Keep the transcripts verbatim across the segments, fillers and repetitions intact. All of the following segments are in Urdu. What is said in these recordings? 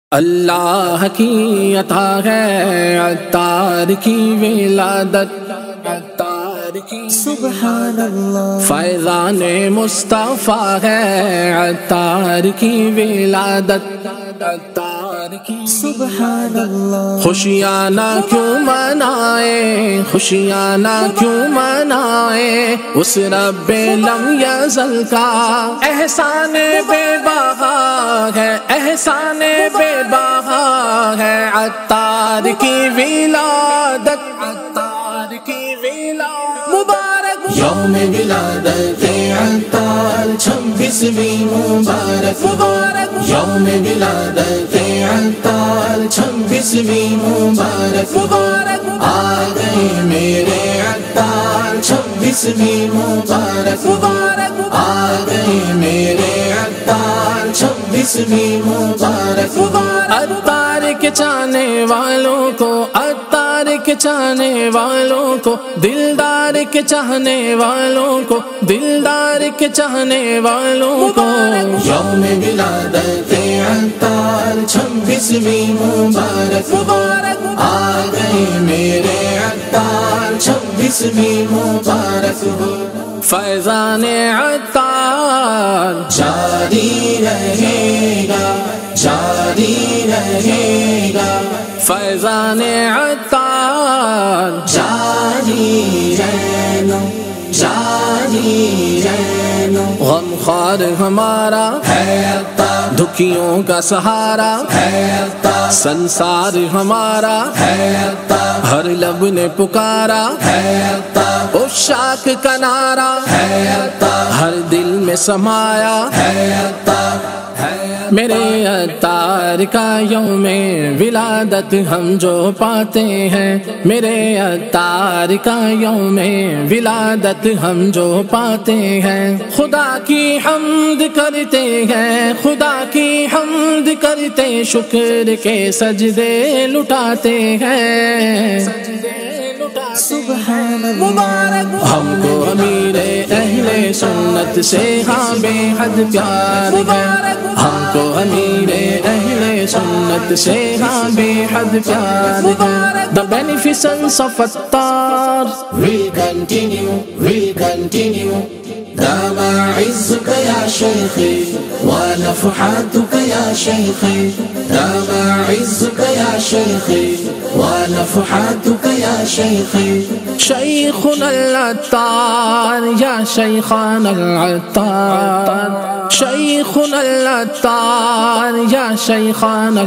اللہ کی عطا ہے عطار کی ولادت، عطار کی سبحان اللہ فیضان مصطفیٰ ہے عطار کی ولادت، عطار کی سبحان اللہ خوشیاں نہ کیوں منائے، خوشیاں نہ کیوں منائے، اس رب لم یزل کا احسان بے بہا ہے، احسان بے بہا ہے، عطار کی ولادت، عطار کی ولادت مبارک یوم ولادت عطار چھبیسویں مبارک مبارک یوم ولادت عطار چھبیسویں مبارک مبارک آ گئے میرے عطار چھبیسویں مبارک مبارک آ گئے میرے عطار چھبیسویں مبارک عطار کے چاہنے والوں کو، عطار کے چاہنے والوں کو، دلدار کے چاہنے والوں کو، دلدار کے چاہنے والوں کو یوم ولادت عطار چھبیسویں مبارک مبارک آ گئے میرے عطار چھبیسویں مبارک فیضان عطار جاری رہے گا جاری رہے گا فیضان عطار جاری رہنا جاری رہنا غم خوار ہمارا ہے عطار دکھیوں کا سہارا ہے عطار سنسار ہمارا ہے عطار ہر لب نے پکارا ہے عطار عشاق کا نعرہ ہے عطار ہر دل میں سمایا ہے عطار ہے میرے عطار کا یوم ولادت ہم جو پاتے ہیں، میرے عطار کا یوم ولادت ہم جو پاتے ہیں، خدا کی حمد کرتے ہیں، خدا کی حمد کرتے شکر کے سجدے لٹاتے ہیں، سبحان اللہ مبارک ہم کو امیر اہل سنت سے ہاں بے حد پیار ہے، ہم کو امیر اہل سنت سے ہاں بے حد پیار ہے۔ The beneficence of Attar will continue will continue دام عزك يا شيخي ونفحاتك يا شيخي دام عزك يا شيخي ونفحاتك يا شيخي شيخنا العطار يا شيخنا العطار شيخنا العطار يا شيخنا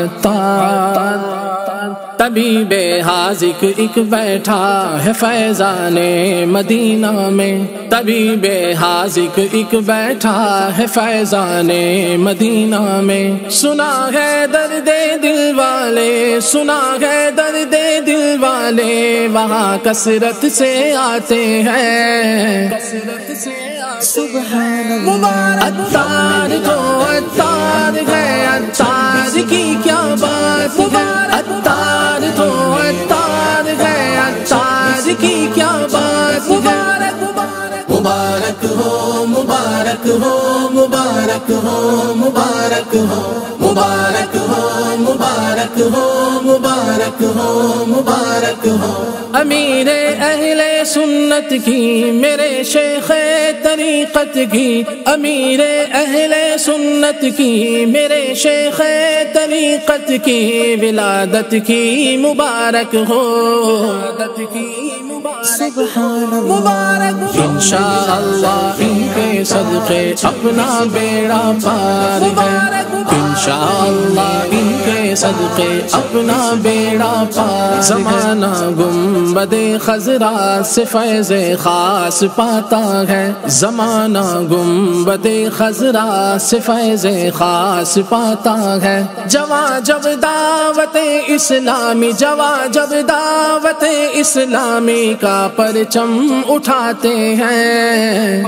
العطار طبیب حاذق ایک بیٹھا ہے فیضان مدینہ میں، طبیب حاذق ایک بیٹھا ہے فیضان مدینہ میں، سنا ہے درد دل والے، سنا ہے درد دل والے وہاں کثرت سے آتے ہیں، کثرت سے سبحان اللہ عطار تو عطار ہے، عطار کی کیا بات ہے، عطار تو عطار ہے، عطار کی کیا بات ہے، مبارک ہو مبارک ہو مبارک ہو مبارک ہو مبارک ہو مبارک ہو مبارک ہو مبارک ہو امیر اہل سنت کی، میرے شیخ طریقت کی، امیر اہل سنت کی، میرے شیخ طریقت کی ولادت کی مبارک ہو، ولادت کی سبحان اللہ مبارک انشاءاللہ ان کے صدقے اپنا بیڑا پار ہے، انشاءاللہ ان کے صدقے اپنا بیڑا پار، زمانہ گنبد خضرا سے فیض خاص پاتا ہے، زمانہ گنبد خضرا سے فیض خاص پاتا ہے، جواں جب دعوت اسلامی، جواں جب دعوت اسلامی کا پرچم اٹھاتے ہیں،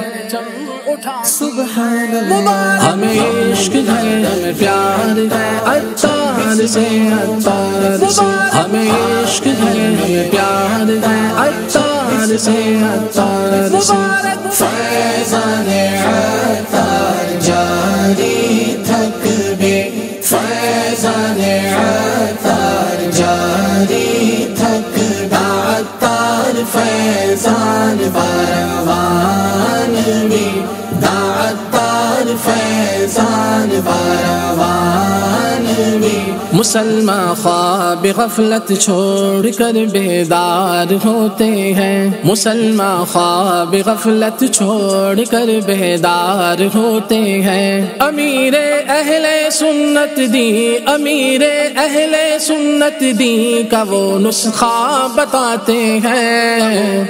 سبحان اللہ ہمیں عشق ہے ہمیں پیار ہے عطار سے، عطار سے ہمیں عشق ہے ہمیں پیار ہے عطار سے، عطار سے فیضان عطار جاری تھک بے فیضان فیضان عطار جاری تھکتا عطار فیضان بروان بھی عطار فیضان بروان بھی مسلمان خواب غفلت چھوڑ کر بیدار ہوتے ہیں مسلمان خواب غفلت چھوڑ کر بیدار ہوتے ہیں امیر اہل سنت دی امیر اہل سنت دی کا وہ نسخہ بتاتے ہیں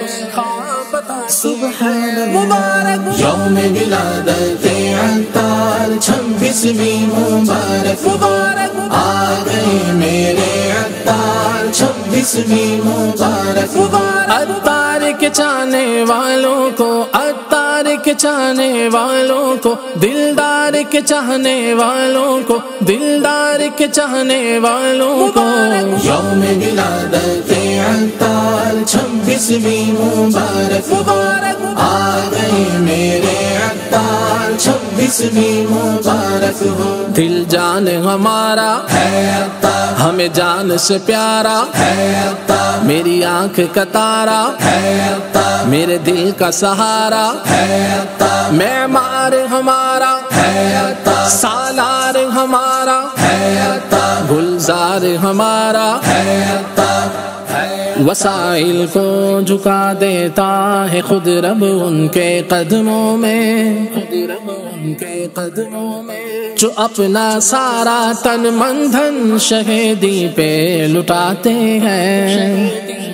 سبحان مبارک یوم ولادت عطار چھبیسویں مبارک مبارک آ گئے میرے عطار چھبیسویں مبارک عطار کے چاہنے والوں کو عطار کے چاہنے والوں کو دلدار کے چاہنے والوں کو دلدار کے چاہنے والوں کو یوم ولادت عطار چھبیسویں مبارک مبارک آ گئے میرے عطار چھبیسویں مبارک ہو دل جان ہمارا ہے عطار ہمیں جان سے پیارا ہے عطار میری آنکھ کا تارا ہے عطار میرے دل کا سہارا ہے عطار معمار ہمارا ہے عطار سالار ہمارا ہے عطار گلزار ہمارا ہے عطار وسائل کو جھکا دیتا ہے خود رب ان کے قدموں میں خود رب ان کے قدموں میں جو اپنا سارا تن من دھن شہیدی پہ لٹاتے ہیں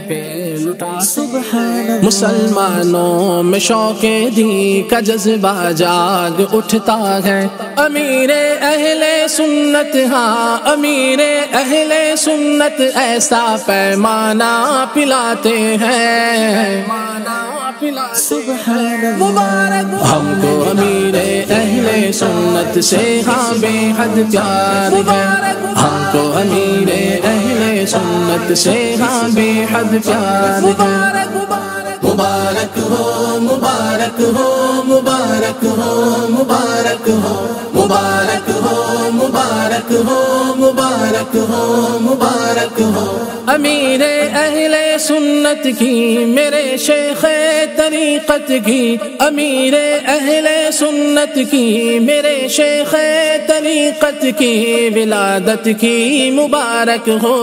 مسلمانوں میں شوق دی کا جذبہ جاگ اٹھتا ہے امیر اہل سنت ہاں امیر اہل سنت ایسا پیمانہ پلاتے ہیں سبحان مبارک ہم کو امیر اہل سنت سے ہاں بے حد پیار ہے ہم کو امیر اہل سنت سے ہاں بے حد پیار ہے مبارک ہو مبارک ہو مبارک ہو مبارک ہو مبارک ہو مبارک ہو مبارک ہو مبارک ہو امیر اہل سنت کی میرے شیخ طریقت کی امیر اہل سنت کی میرے شیخ طریقت کی ولادت کی مبارک ہو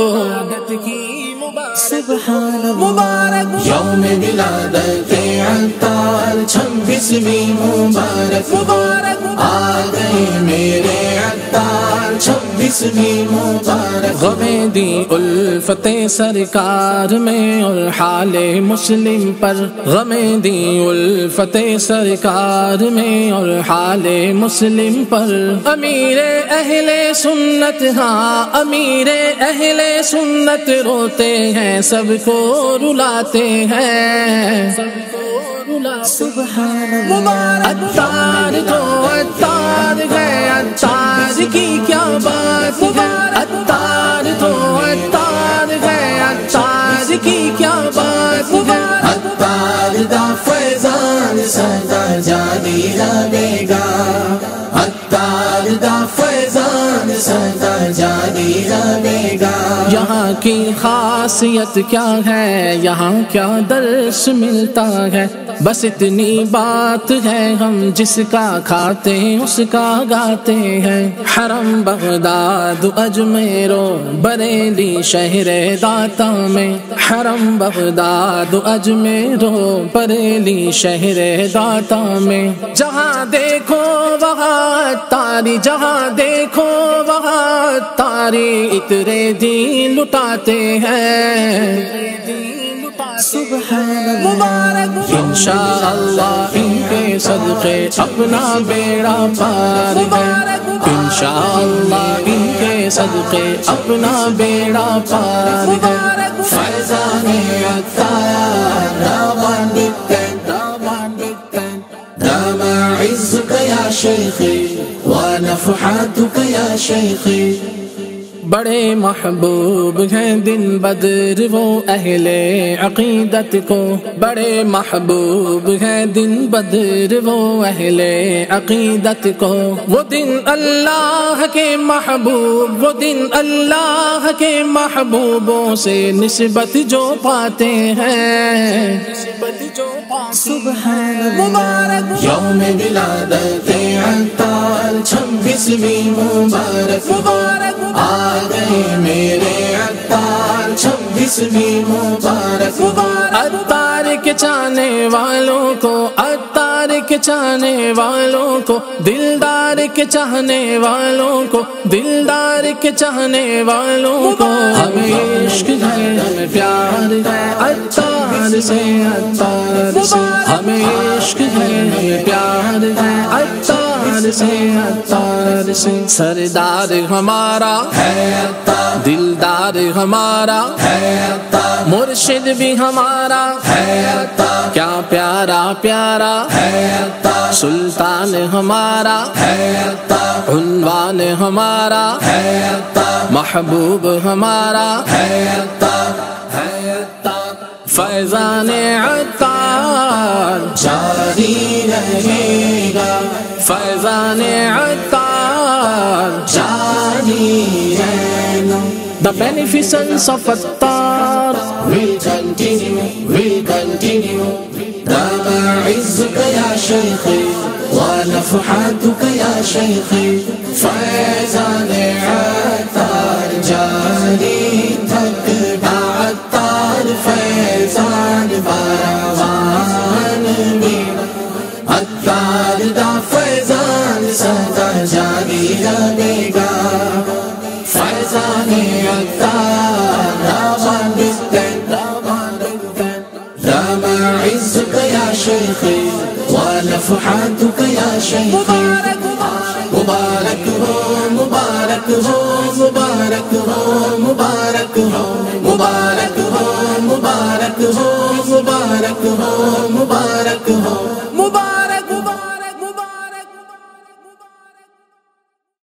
سبحان مبارک یوم ولادت عطار چھبیسویں مبارک مبارک آ گئے میرے عطار چھبیسویں مبارک غمیں دی الفت سرکار میں اور حال مسلم پر غمیں دی الفت سرکار میں اور حال مسلم پر امیر اہل سنت ہاں امیر اہل سنت روتے ہیں سب کو رلاتے ہیں سبحان مبارک عطار تو عطار ہے عطار کی کیا بات ہے عطار تو عطار ہے عطار کی کیا بات ہے عطار دا فیضان سدا جاری رہے گا عطار دا فیضان سدا جاری رہے گا یہاں کی خاصیت کیا ہے یہاں کیا درس ملتا ہے بس اتنی بات ہے ہم جس کا کھاتے اس کا گاتے ہیں حرم بغداد اجمیر و بریلی شہر داتا میں حرم بغداد اجمیر و بریلی شہر داتا میں جہاں دیکھو وہاں تاری جہاں دیکھو وہاں تاری اترے دین لٹاتے ہیں سبحان مبارک انشاءاللہ ان کے صدقے اپنا بیڑا پار ہے انشاءاللہ ان کے صدقے اپنا بیڑا پار ہے فیضان عطار دامان بالتن دامان بالتن دام عزك يا شيخي ونفحاتك يا شيخي بڑے محبوب ہیں دن بدر وہ اہل عقیدت کو، بڑے محبوب ہیں دن بدر وہ اہل عقیدت کو، وہ دن اللہ کے محبوب، وہ دن اللہ کے محبوبوں سے نسبت جو پاتے ہیں، نسبت جو سبحان مبارک یوم ولادت عطار چھبیسویں مبارک مبارک آ گئے میرے عطار چھبیسویں مبارک عطار کے چاہنے والوں کو، عطار کے چاہنے والوں کو، دلدار کے چاہنے والوں کو، دلدار کے چاہنے والوں کو، ہمیں عشق ہے ہمیں پیار ہے عطار سے، عطار سے ہمیں عشق ہے ہمیں پیار ہے عطار سے، عطار سے سردار ہمارا ہے عطار، دلدار ہمارا ہے عطار، مرشد بھی ہمارا ہے عطار، کیا پیارا پیارا ہے عطار، سلطان ہمارا ہے عطار، عنوان ہمارا ہے عطار، محبوب ہمارا ہے عطار، ہے عطار، فیضان عطار جاری رہے گا، فیضان عطار جاری رہنا، the beneficence of Attar will continue, will continue. دام عزك يا شيخي ونفحاتك يا شيخي، فيضان عطار جاری تھکتا عطار، فیضان باروان میرا عطار دا فیضان سدا جاری رہے گا، فیضان عطار رامان بستن دام عزك يا شيخي ونفحاتك يا شيخي، مبارك ہو مبارک ہو مبارک ہو مبارک ہو مبارک ہو مبارک ہو مبارک ہو مبارک ہو